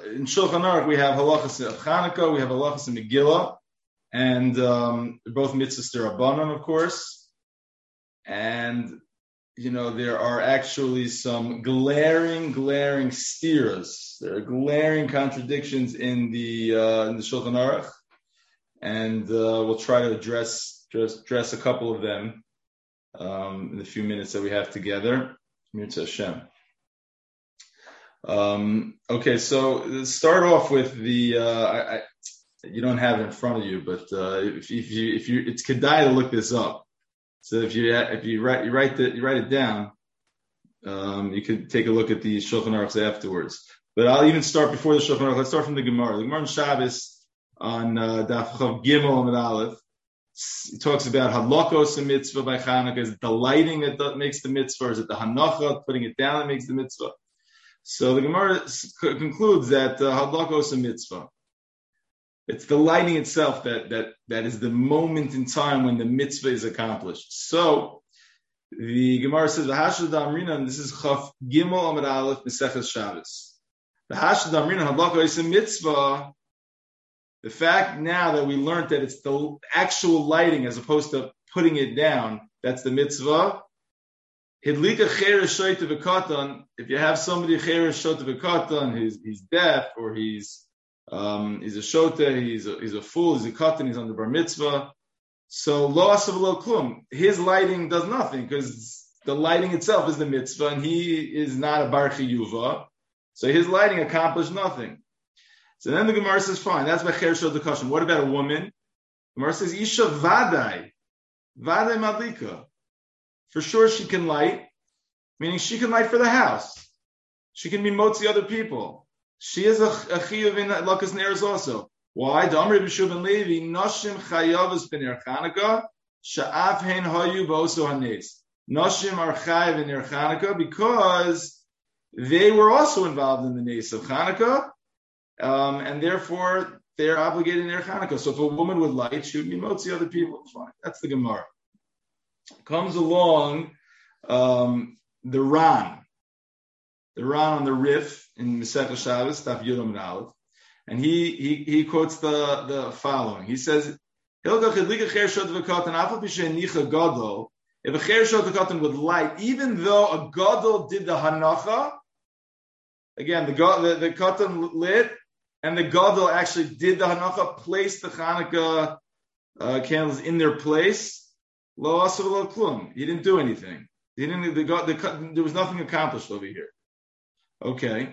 in Shulchan Aruch we have halachas of Chanukah, we have halachas of Megillah, and both mitzvahs d'Rabbanan, of course. And there are actually some glaring steers. There are glaring contradictions in the Shulchan Aruch, and we'll try to address a couple of them in the few minutes that we have together. Mirza Hashem. Okay, so let's start off with the. You don't have it in front of you, but if you, it's kedai to look this up. So if you write it down, you could take a look at the Shulchan Aruch afterwards. But I'll even start before the Shulchan Aruch. Let's start from the Gemara. The Gemara in Shabbos on Daf Chav Gimel Amud Aleph. It talks about halakos a mitzvah by Chanukah. Is it the lighting that makes the mitzvah, or is it the hanacha, putting it down, that makes the mitzvah? So the Gemara concludes that halakos a mitzvah. It's the lighting itself that is the moment in time when the mitzvah is accomplished. So the Gemara says, "V'hashad Amrina," and this is Chaf Gimel Amud Aleph Meseches Shabbos. V'hashad Amrina halakos a mitzvah. The fact now that we learned that it's the actual lighting as opposed to putting it down, that's the mitzvah. Hidlika cheresh shoyte v'katan. If you have somebody cheresh shoyte v'katan, he's deaf, or he's a shota, he's a fool, he's a katan, he's on the bar mitzvah. So lo asav lo klum. His lighting does nothing because the lighting itself is the mitzvah, and he is not a bar chiyuva. So his lighting accomplished nothing. So then the Gemara says, fine, that's by cheresh shoyte v'katan. What about a woman? The Gemara says, isha vadai madlika. For sure she can light, meaning she can light for the house. She can be motzi other people. She is a chiyuv in lakas ne'eres also. Why? D'amri b'shuv ben Levi, nashim chayavas b'ner Chanukah, sha'af hein hayu b'oso hanes. Nashim are chayav in ner Chanukah because they were also involved in the nes of Chanukah, and therefore they're obligated in ner Chanukah. So if a woman would light, she would be motzi other people. Fine. That's the Gemara. Comes along the Ran on the Rif in Masechah Shabbos, Daf Yud Amud Aleph, and he quotes the following. He says, if a cheresh v'katan would light, even though a gadol did the hanacha, again the katan lit, and the gadol actually did the hanacha, placed the Chanukah candles in their place. Lo asav lo klum. He didn't do anything. There was nothing accomplished over here. Okay.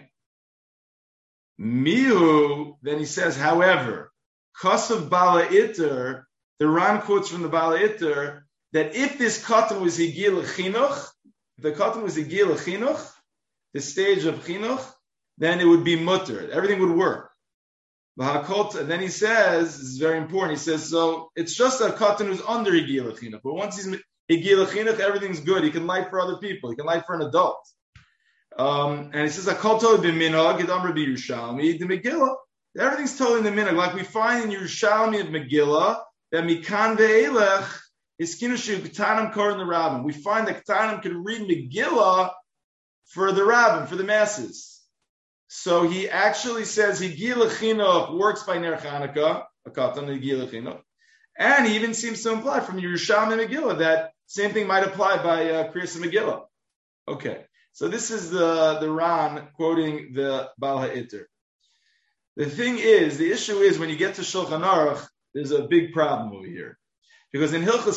Mihu, then he says, however, Kasav Bala Iter, the Ran quotes from the Bala Iter, that if this katan was higil chinuch, the katan was higil chinuch, the stage of chinuch, then it would be mutter. Everything would work. And then he says, this is very important, he says, so it's just a katan who's under higil chinuch, but once he's higil chinuch, everything's good. He can light for other people. He can light for an adult. And he says, "Akolto b'minhag Gedam Rabbi Yerushalmi the Megillah." Everything's totally in the minhag, like we find in Yerushalmi of Megillah that mikan ve'elech is kinushu ketanim korin the rabbin. We find that ketanim can read Megillah for the rabbin, for the masses. So he actually says higil chinuch works by ner Chanukah, a katan higil chinuch, and he even seems to imply from Yerushalmi Megillah that same thing might apply by Kriyas Megillah. Okay. So this is the Ran quoting the Baal HaItter. The issue is when you get to Shulchan Aruch, there's a big problem over here. Because in Hilchas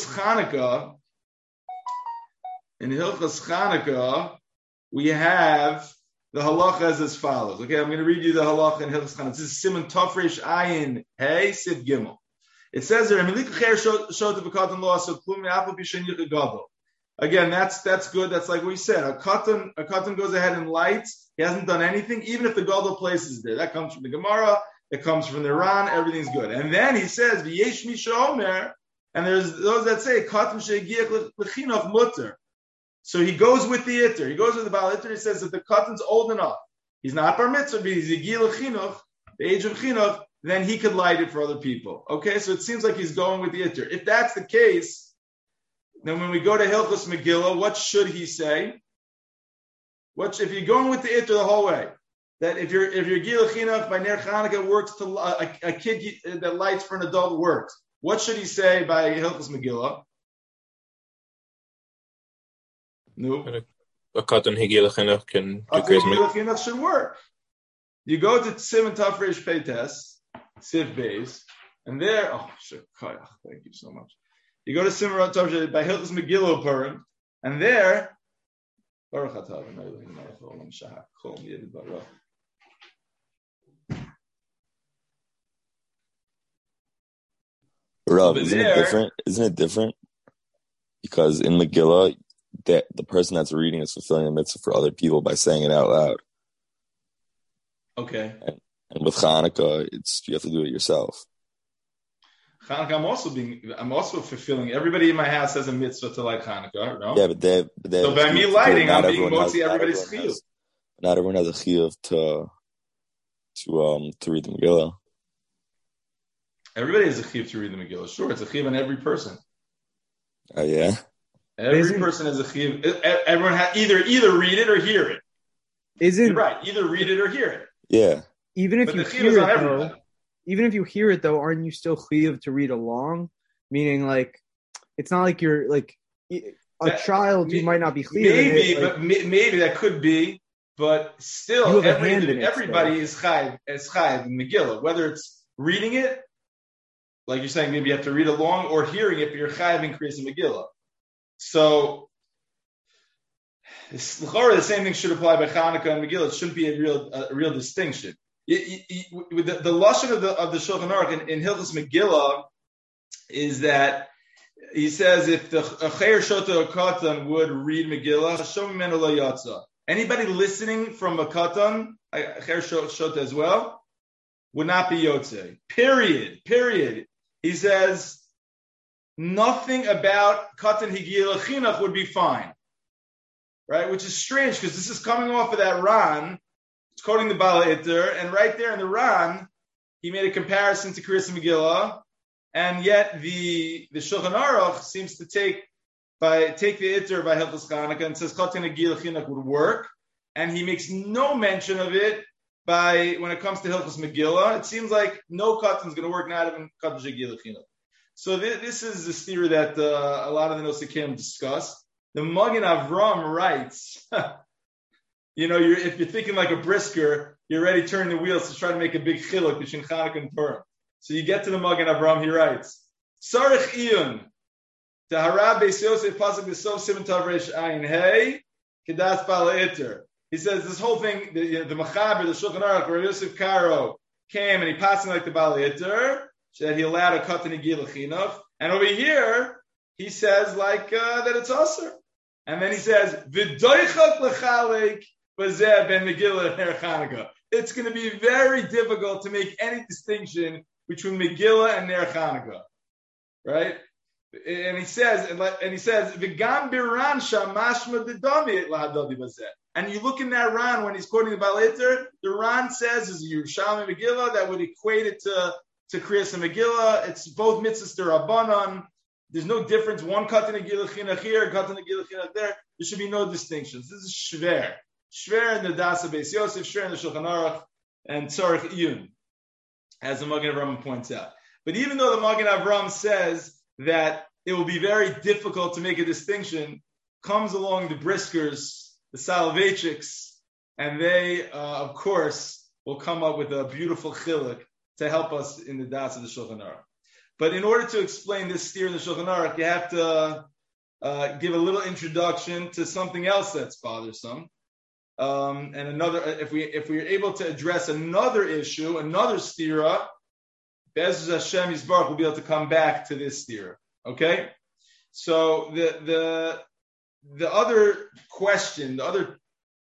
Chanukah, we have the halacha as follows. Okay, I'm going to read you the halacha in Hilchas Chanukah. This is Simon Tafresh Ayin Hey Siv Gimel. It says there, again, that's good. That's like we said. A katan goes ahead and lights. He hasn't done anything, even if the gadol places there. That comes from the Gemara. It comes from the Ran. Everything's good. And then he says, "V'yesh mi she'omer," and there's those that say katan she'giach l'chinuch mutter. So he goes with the itter. He goes with the Baal Itter. He says that the katan's old enough. He's not bar mitzvah, but he's yigil l'chinuch, the age of chinuch. Then he could light it for other people. Okay, so it seems like he's going with the itter. If that's the case, then when we go to Hilchos Megillah, what should he say? If you're going with the itter the whole way, that if you're Gila Chinuch by Ner Chanukah works to a kid that lights for an adult works, what should he say by Hilchos Megillah? No. A katan Higila Chinuch can do Gila Chinuch should work. You go to Siman Tafresh Peites, Siv Beis, and there, thank you so much. You go to Siman Tafresh by Hilchos Megillah Purim, and there, Baruch Atah, Rav, isn't it different? Because in Megillah, that the person that's reading is fulfilling the mitzvah for other people by saying it out loud. Okay. And with Hanukkah, you have to do it yourself. Hanukkah, I'm also fulfilling. Everybody in my house has a mitzvah to light Hanukkah, no? Yeah, but they so by me lighting, I'm being motzi everybody's chiyuv. Not everyone has a chiyuv to read the Megillah. Everybody has a chiyuv to read the Megillah. Sure, it's a chiyuv on every person. Oh yeah. Every person has a chiyuv. Everyone has either read it or hear it. You're right? Either read it or hear it. Yeah. Even if you hear it though, aren't you still chiyuv to read along? Meaning, like, it's not like you're like a child who might not be chiyuv. Maybe that could be, but still, everybody is chayiv in Megillah. Whether it's reading it, like you're saying, maybe you have to read along, or hearing it, but you're chayiv in Kriyas Megillah. So, the same thing should apply by Chanukah and Megillah. It shouldn't be a real distinction. With the lashon of the Shulchan Aruch in Hilchos Megillah is that he says if the Chayer Shota Katan would read Megillah, Hashem Mimenu Lo Yatsa. Anybody listening from a Katan, Chayer Shota as well, would not be Yotze. Period. He says nothing about Katan Higila Chinuch would be fine. Right? Which is strange because this is coming off of that Ran. It's quoting the Bala Iter, and right there in the Ran, he made a comparison to Kriyas Megillah, and yet the Shulchan Aruch seems to take the Iter by Hilchos Chanukah and says Katan Higila Chinuch would work, and he makes no mention of it when it comes to Hilchos Megillah. It seems like no Katan is going to work, not even Katan Higila Chinuch. So this is the theory that a lot of the Nosikim discuss. The Magen Avram writes, if you're thinking like a brisker, you're already turning the wheels to try to make a big chiluk between Chanukah and Purim. So you get to the Magen Avram, he writes, Sarich Iyun, Tahara Beis Yosef Pasuk B'Sof Siman Tav Reish Ayin Hey, Kedas Bala Iter. He says this whole thing, the Machaber, the Shulchan Aruch, where Yosef Karo came and he passed him like the Bala Iter, that he allowed a Katan Higila Chinuch. And over here, he says like that it's Asur. And then he says, V'doichot l'chalek b'zeh ben Megillah and Ner Chanukah. It's going to be very difficult to make any distinction between Megillah and Ner Chanukah. Right? And he says, V'gam biran shamashma d'dami lahadodi b'zeh. And you look in that Ran when he's quoting the Bala Iter, the Ran says is Yerushalmi Megillah that would equate it to Kriyas and Megillah. It's both mitzvahs d'Rabbanan. There's no difference. One Katan Higila Chinuch here, Katan Higila Chinuch there. There should be no distinctions. This is Shver. Shver in the Dasa Beis Yosef, Shver in the Shulchan Aruch, and Tzarech Iyun, as the Magen Avram points out. But even though the Magen Avram says that it will be very difficult to make a distinction, comes along the Briskers, the Soloveitchiks, and they, of course, will come up with a beautiful chiluk to help us in the Das of the Shulchan Aruch. But in order to explain this steer in the Shulchan Aruch, you have to give a little introduction to something else that's bothersome. And another, if we are able to address another issue, another stira, Be'ez Hashem Yisbarach will be able to come back to this stira. Okay? So the other question that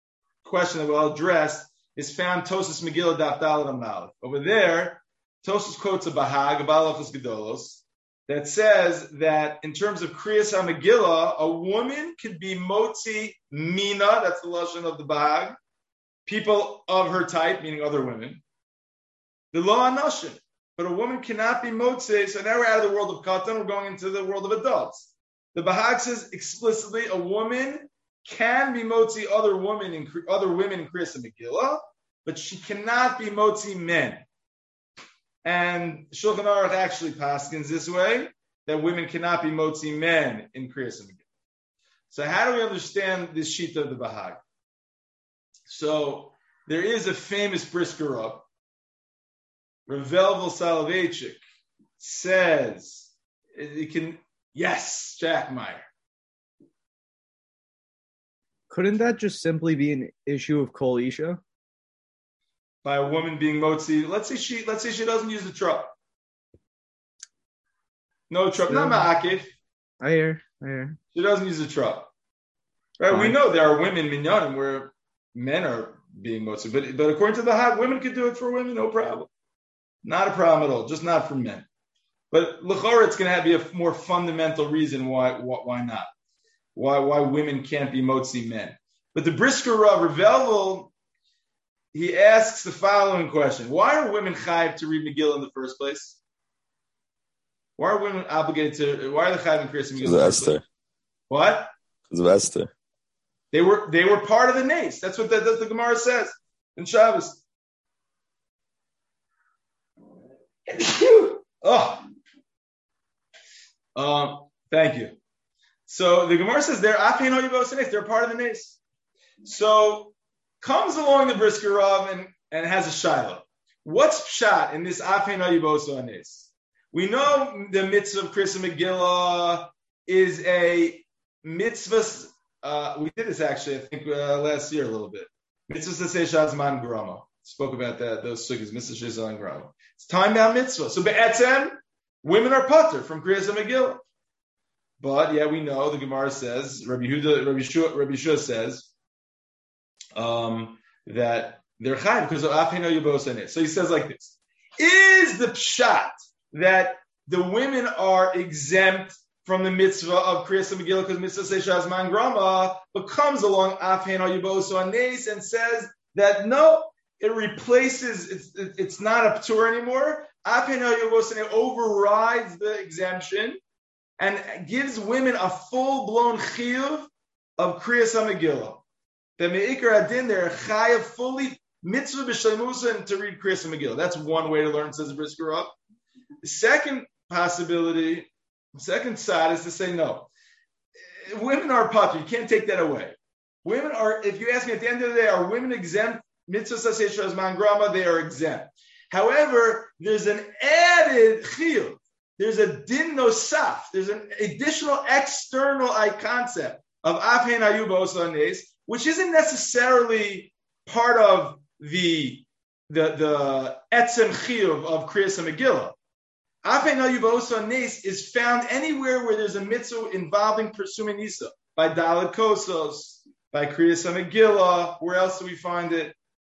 we'll address is found Tosas Megillah Daf Daled Amalef. Over there, Tosas quotes a Bahag, a Balachos Gedolos, that says that in terms of Kriyas HaMegillah, a woman could be Motzi Mina, that's the lashon of the Bahag, people of her type, meaning other women, the Lo Anashim. But a woman cannot be Motzi, so now we're out of the world of Katan, we're going into the world of adults. The Bahag says explicitly a woman can be Motzi other women in Kriyas HaMegillah, but she cannot be motzi men. And Shulchan Aruch actually paskins this way, that women cannot be motzi men in Kriyas Megillah. So how do we understand this shita of the Bahag? So there is a famous Brisker Rav, Revelvel Soloveitchik, says it can. Yes, Jack Meyer. Couldn't that just simply be an issue of Kol Isha? By a woman being motzi. Let's say she doesn't use the truck. No truck, not ma'akif. I hear. She doesn't use the truck. Right? Fine. We know there are women minyanim where men are being motzi, but according to the Hag, women could do it for women, no problem. Not a problem at all, just not for men. But l'chora, it's going to be a more fundamental reason why not. Why women can't be motzi men. But the Brisker Rav Revelvel, he asks the following question: why are women chayiv to read Megillah in the first place? Why are women obligated to? Why are they chayiv in Kriyas Megillah? Because of Esther. What? Because of Esther. They were part of the nace. That's what the Gemara says in Shabbos. Thank you. So the Gemara says they're part of the nace. So comes along the Brisker Rav and has a shiloh. What's pshat in this Afein Hayibosa Anes? We know the mitzvah of Kriyas Megillah is a mitzvah. We did this actually, I think, last year a little bit. Mitzvah Saseh Shazman Grama. Spoke about that, those sugyas, Mitzvah Shazman Grama. It's time-bound mitzvah. So be'etzem, women are pater from Kriyas Megillah. But yeah, we know the Gemara says, Rabbi Yeshua says that they're chayim because of Afein Hayibos Anes. So he says like this: is the pshat that the women are exempt from the mitzvah of Kriyas Megillah because mitzvah Seishas Man Grama, but comes along Afein Hayibos Anes and says that no, it replaces, it's not a ptur anymore. Afein Hayibos Anes overrides the exemption and gives women a full-blown chiyuv of Kriyas Megillah. The me'ikar adin, they're chayav fully mitzvah b'shleimusa and to read Kriyas Megillah. That's one way to learn, says Brisker Rav. The second possibility, the second side is to say no. Women are patur. You can't take that away. Women are, if you ask me at the end of the day, are women exempt? Mitzvah saseh shazman grama, they are exempt. However, there's an added chiyuv. There's a din nosaf. There's an additional external concept of Afein Hayibos Anes, which isn't necessarily part of the etzem chiyuv of Kriyas Megillah. Afein Hayibos Anes is found anywhere where there's a mitzvah involving pursuing Nisa, by Dalet Kosos, by Kriyas Megillah. Where else do we find it?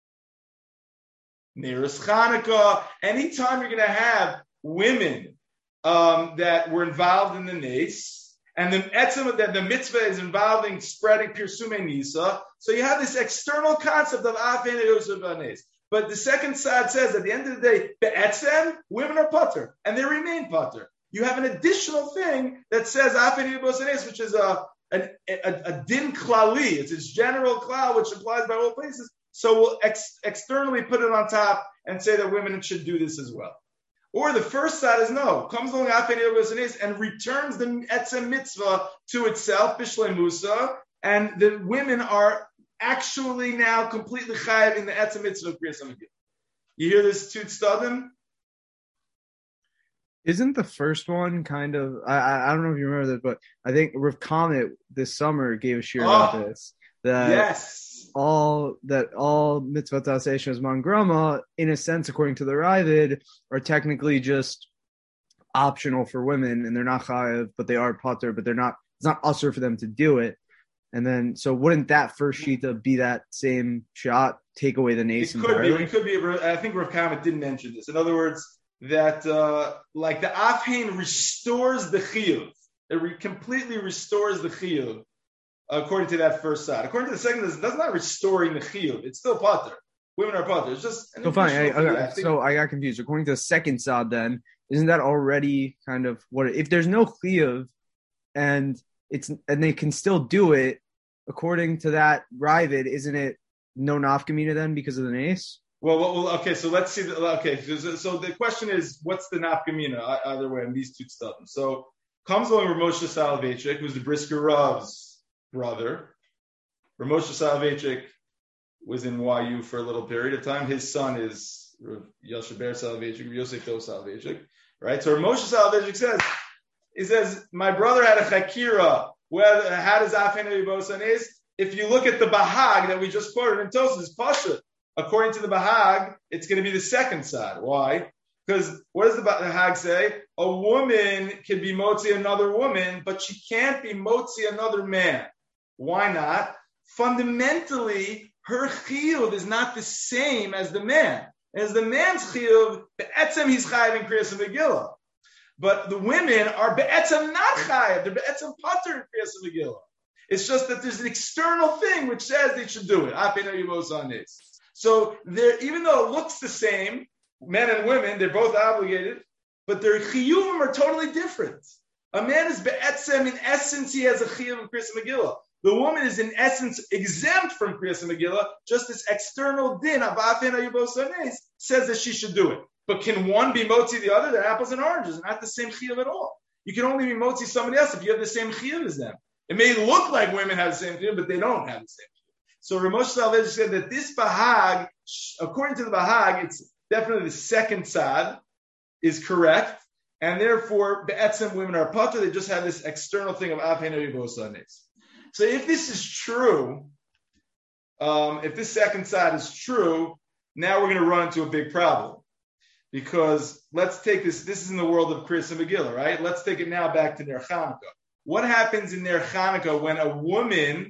Neiros Chanukah. Anytime you're going to have women that were involved in the nace, and the mitzvah is involving spreading Pirsume Nisa. So you have this external concept of Afein Hayibos Anes. But the second side says at the end of the day, be'etzem, women are pater, and they remain pater. You have an additional thing that says Afein Hayibos Anes, which is a din klali. It's its general klal, which applies by all places. So we'll externally put it on top and say that women should do this as well. Or the first side is no, comes along Afein Hayibos Anes and returns the etzem mitzvah to itself, Bishlei Musa, and the women are actually now completely chayiv in the etzem mitzvah of Kriyas Megillah. You hear this Tut Stadim? Isn't the first one kind of, I don't know if you remember that, but I think Rav Kamet this summer gave a shir about this. That yes. all mitzvot aseh shazman grama, in a sense, according to the Ravid, are technically just optional for women, and they're not chayiv, but they are pater, but they're not. It's not usher for them to do it. And then, so wouldn't that first shita be that same shot? Take away the nace entirely? It could be. I think Rav Kamet didn't mention this. In other words, that like the Afein restores the chiyuv. It completely restores the chiyuv. According to that first side. According to the second, that's not restoring the chiyuv. It's still pater. Women are pater. It's just so fine. So I got confused. According to the second side, then isn't that already kind of what? If there's no chiyuv and they can still do it according to that Ravid, isn't it no nafkamina then because of the nace? Well, okay. So let's see. Okay, so the question is, what's the nafkamina either way in these two stuff? So comes along Ramosha Soloveitchik, who's the Brisker Rav's brother. Ramosha Soloveitchik was in YU for a little period of time. His son is Yosheber Soloveitchik, Yosef Dov Soloveitchik, right? So Ramosha Soloveitchik says, my brother had a chakira. How does Afen Yibosan is? If you look at the Bahag that we just quoted in Tosfos, Pasha, according to the Bahag, it's going to be the second side. Why? Because what does the Bahag say? A woman can be motzi another woman, but she can't be motzi another man. Why not? Fundamentally, her chiyuv is not the same as the man. As the man's chiyuv, be'etzem he's chayiv in Kriyas Megillah. But the women are be'etzem not chayiv. They're be'etzem pater in Kriyas Megillah. It's just that there's an external thing which says they should do it. So even though it looks the same, men and women, they're both obligated, but their chiyuvim are totally different. A man is be'etzem, in essence, he has a chiyuv in Kriyas Megillah. The woman is in essence exempt from Kriyas Megillah. Just this external din of Afen Hayubosanes says that she should do it. But can one be motzi the other? They're apples and oranges, not the same chiyuv at all. You can only be motzi somebody else if you have the same chiyuv as them. It may look like women have the same chiyuv, but they don't have the same chiyuv. So Ramosh Salvez said that this Bahag, according to the Bahag, it's definitely the second side is correct, and therefore be'etzem women are pater. They just have this external thing of Afen Hayubosanes. So if this is true, if this second side is true, now we're going to run into a big problem. Because let's take this is in the world of Kriyas Megillah, right? Let's take it now back to Ner Chanukah. What happens in Ner Chanukah when a woman,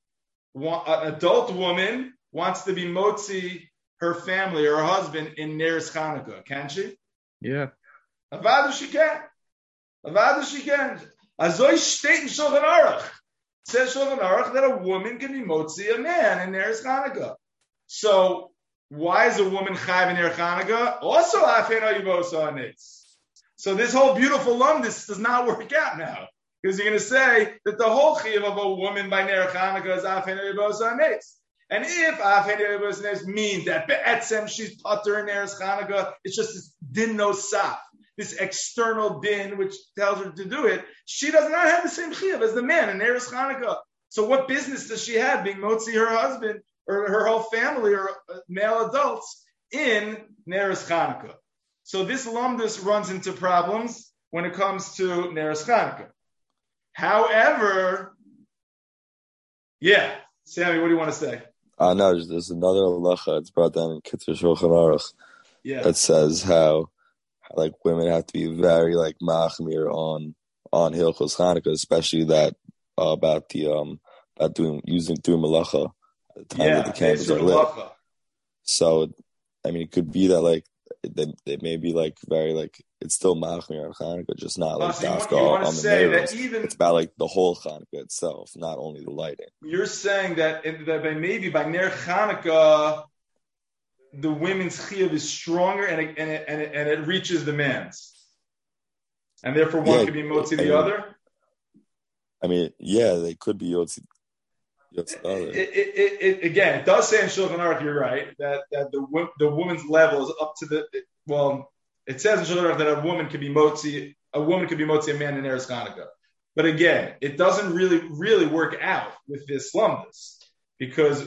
an adult woman, wants to be motzi her family or her husband in Ner Chanukah? Can she? Yeah. Avada she can. Azoy steht in Shulchan Aruch. Says Shulchan Aruch that a woman can be motzi a man in Ner Chanukah. So why is a woman chayv in Ner Chanukah? Also Afen Hayubosanes. So this whole beautiful lumdis does not work out now. Because you're going to say that the whole chiyuv of a woman by Ner Chanukah is Afen Hayubosanes. And if Afen Hayubosanes means that be'etzem she's pater in Ner Chanukah, it's just this din nosaf. This external din which tells her to do it, she does not have the same chiyuv as the man in Ner Chanukah. So what business does she have being motzi her husband or her whole family or male adults in Ner Chanukah? So this lumdus runs into problems when it comes to Ner Chanukah. However, Sammy, what do you want to say? No, there's another halacha. It's brought down in Kitzur Shulchan Aruch. That says how like women have to be very like machmir on Hilchos Chanukah, especially that about doing malacha at the time that the candles are lit. So, I mean, it could be that like they may be like very like it's still machmir on Chanukah, just not like dafka on the neighbors. It's about like the whole Chanukah itself, not only the lighting. You're saying that maybe by Ner Chanukah the women's chiyuv is stronger and it reaches the man's, and therefore one could be motzi the other. I mean, they could be yotzi. It does say in Shulchan Aruch, you're right, that the woman's level is up to the. Well, it says in Shulchan Aruch that a woman could be motzi a man in Eretz Chanukah. But again, it doesn't really work out with this lumdus because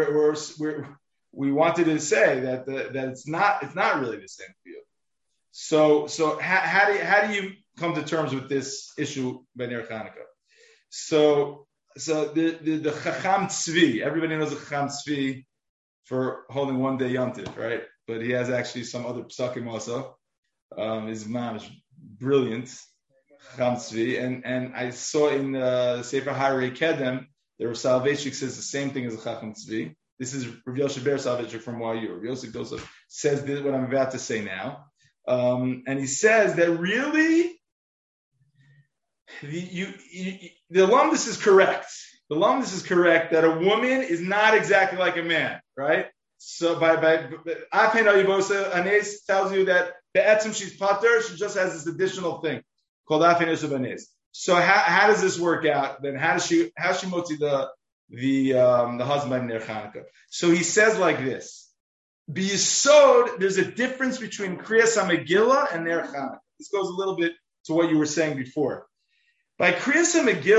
we wanted to say that it's not really the same field. So how do you come to terms with this issue by Ner Chanukah? So the Chacham Tzvi, everybody knows the Chacham Tzvi for holding one day Yom Tov, right? But he has actually some other psakim also. His mom is brilliant, Chacham Tzvi, and I saw in Sefer Harei Kedem, the Rav Soloveitchik says the same thing as the Chacham Tzvi. This is Rav Yosef Ber Soloveitchik from YU. Rav Yosef Joseph says this, what I'm about to say now. And he says that really, the lumdus is correct. The lumdus is correct that a woman is not exactly like a man, right? So by Afen Hayubosa Anes tells you that be'etzem she's pater, she just has this additional thing called Afen Hayubosa Anes. So how does this work out? Then how she motzi the husband in Ner Chanukah? So he says like this. B'yisod, there's a difference between Kriyas HaMegillah and Ner Chanukah. This goes a little bit to what you were saying before. By Kriyas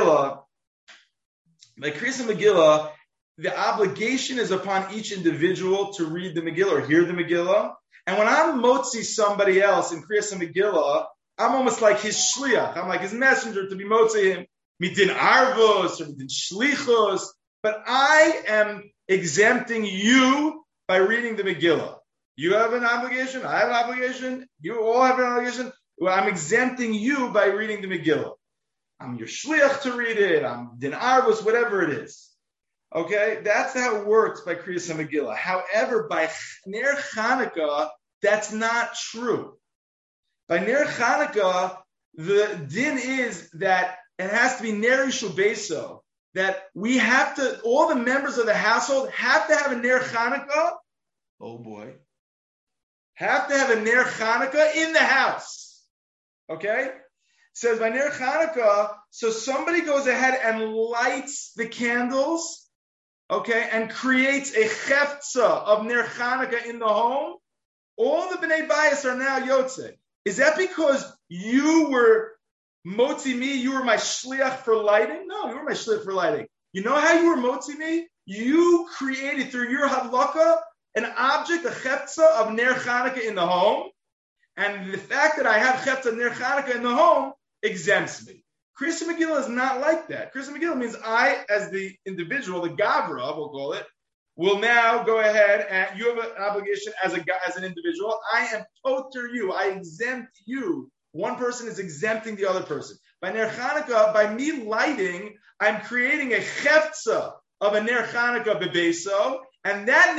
HaMegillah, the obligation is upon each individual to read the Megillah or hear the Megillah. And when I'm motzi somebody else in Kriyas HaMegillah, I'm almost like his shliach. I'm like his messenger to be motzi him. Midin arvos or midin shlichos. But I am exempting you by reading the Megillah. You have an obligation. I have an obligation. You all have an obligation. Well, I'm exempting you by reading the Megillah. I'm your shliach to read it. I'm din arvos, whatever it is. Okay, that's how it works by Kriyas HaMegillah. However, by Ner Chanukah, that's not true. By Ner Chanukah, the din is that it has to be Ner Yishul Beiso, that we have to, all the members of the household have to have a Ner Chanukah. Oh boy. Have to have a Ner Chanukah in the house. Okay? It says by Ner Chanukah, so somebody goes ahead and lights the candles, okay, and creates a cheftza of Ner Chanukah in the home. All the Bnei Bayis are now Yotze. Is that because you were motzi me? You were my shliach for lighting? No, you were my shliach for lighting. You know how you were motzi me? You created through your hadlaka an object, a cheftza of Ner Chanukah in the home. And the fact that I have cheftza of Ner Chanukah in the home exempts me. Kriyas HaMegillah is not like that. Kriyas HaMegillah means I, as the individual, the gavra, we'll call it, will now go ahead and you have an obligation as an individual. I am poter you. I exempt you. One person is exempting the other person. By Ner Chanukah, by me lighting, I'm creating a cheftza of a Ner Chanukah bebeso, and that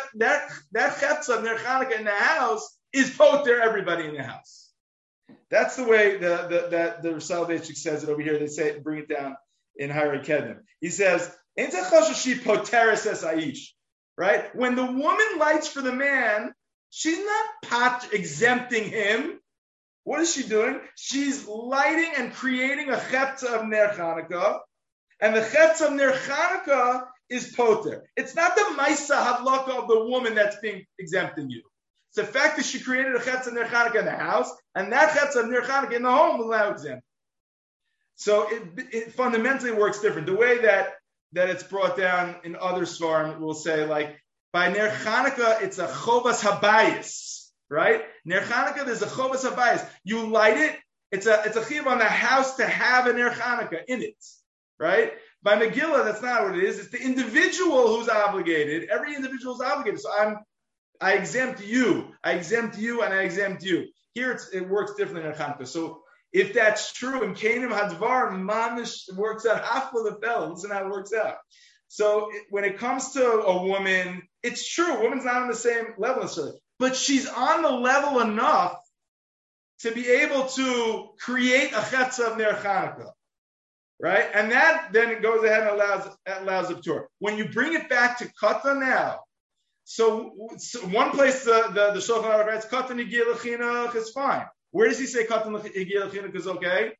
cheftza of Ner Chanukah in the house is poter everybody in the house. That's the way the Rishon Soloveitchik says it over here. They say bring it down in Harei Kedem. He says, right? When the woman lights for the man, she's not exempting him. What is she doing? She's lighting and creating a cheftza of Ner Chanukah, and the cheftza of Ner Chanukah is poter. It's not the Maisa Hadlaka of the woman that's being exempting you. It's the fact that she created a cheftza of Ner Chanukah in the house, and that cheftza of Ner Chanukah in the home will now exempt. So it fundamentally works different. The way that it's brought down in other svarim, we'll say like by Ner Chanukah, it's a chovas habayis, right? Ner Chanukah, there's a chovas habayis. You light it, it's a chiyuv on the house to have a Ner Chanukah in it, right? By Megillah, that's not what it is. It's the individual who's obligated. Every individual is obligated. So I exempt you, and I exempt you. Here it works differently in Ner Chanukah. So if that's true, in Kenim Hadvar, Mamish works out half of the fellow. Listen how it works out. So when it comes to a woman, it's true. A woman's not on the same level necessarily, but she's on the level enough to be able to create a cheftza of Ner Chanukah, right? And that then it goes ahead and allows a p'tur. When you bring it back to kata now, so one place the Shulchan Aruch writes kata negiah l'chinuch is fine. Where does he say kata negiah l'chinuch is okay?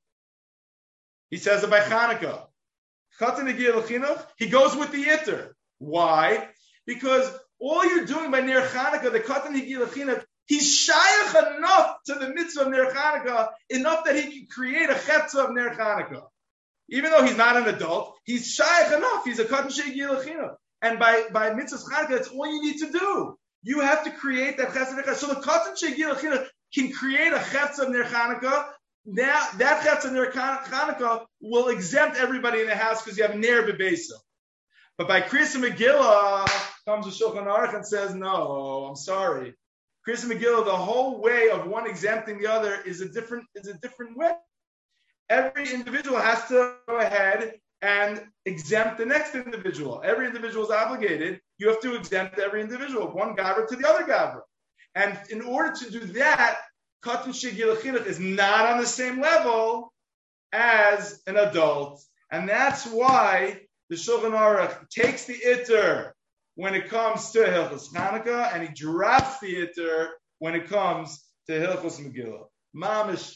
He says it by Chanukah. Kata negiah l'chinuch, he goes with the iter. Why? Because all you're doing by Ner Chanukah, the kata negiah l'chinuch, he's shayach enough to the mitzvah of Ner Chanukah, enough that he can create a cheftza of Ner Chanukah. Even though he's not an adult, he's shayach enough. He's a katan shegiah l'chinuch. And by mitzvah Chanukah, that's all you need to do. You have to create that cheftza of Ner Chanukah. So the katan shegiah l'chinuch can create a cheftza of Ner Chanukah. Now that cheftza of Ner Chanukah will exempt everybody in the house because you have ner bebeso. But by Kriyas HaMegillah comes the Shulchan Aruch and says, no, I'm sorry. Kriyas HaMegillah, the whole way of one exempting the other is a different way. Every individual has to go ahead and exempt the next individual. Every individual is obligated. You have to exempt every individual, one gavra to the other gavra. And in order to do that, katan shegiah l'chinuch is not on the same level as an adult. And that's why the Shulchan Aruch takes the iter when it comes to Hilchos Chanukah, and he drops the iter when it comes to Hilchos Megillah. Mamish,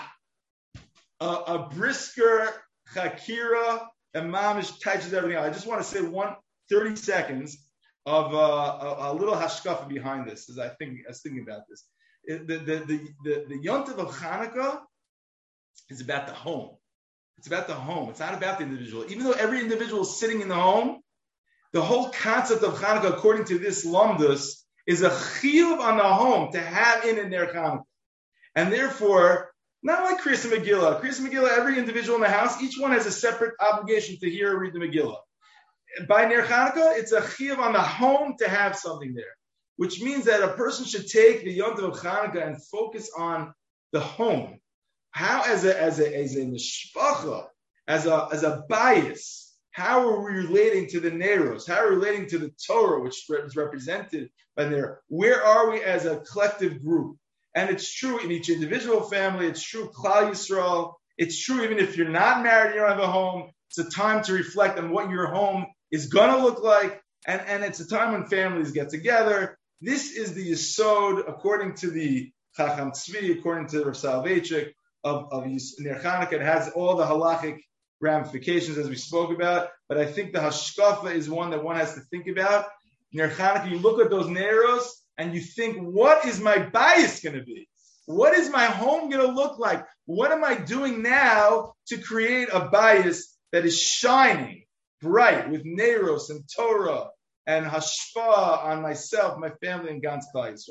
a brisker chakira, and Mamish touches everything else. I just want to say 30 seconds. of a little hashkafa behind this. As I was thinking about this, the Yontiv of Hanukkah is about the home. It's about the home. It's not about the individual. Even though every individual is sitting in the home, the whole concept of Hanukkah, according to this Lamdus, is a chiyuv on the home to have in their Hanukkah. And therefore, not like Kriyas Megillah. Kriyas Megillah, every individual in the house, each one has a separate obligation to hear or read the Megillah. By Ner Hanukkah, it's a chiyuv on the home to have something there, which means that a person should take the Yontiv of Hanukkah and focus on the home. How, as a mishpacha, as a bias, how are we relating to the Neros? How are we relating to the Torah, which is represented by there? Where are we as a collective group? And it's true in each individual family. It's true Klal Yisrael. It's true even if you're not married, you don't have a home. It's a time to reflect on what your home is going to look like. And it's a time when families get together. This is the Yesod, according to the Chacham Tzvi, according to Rav Soloveitchik, of Ner Chanukah. It has all the halachic ramifications as we spoke about, but I think the hashkafa is one that one has to think about. Ner Chanukah, you look at those neros and you think, what is my bias going to be? What is my home going to look like? What am I doing now to create a bias that is shining bright with neros and Torah and hashpa on myself, my family, and Gans Klal Yisrael?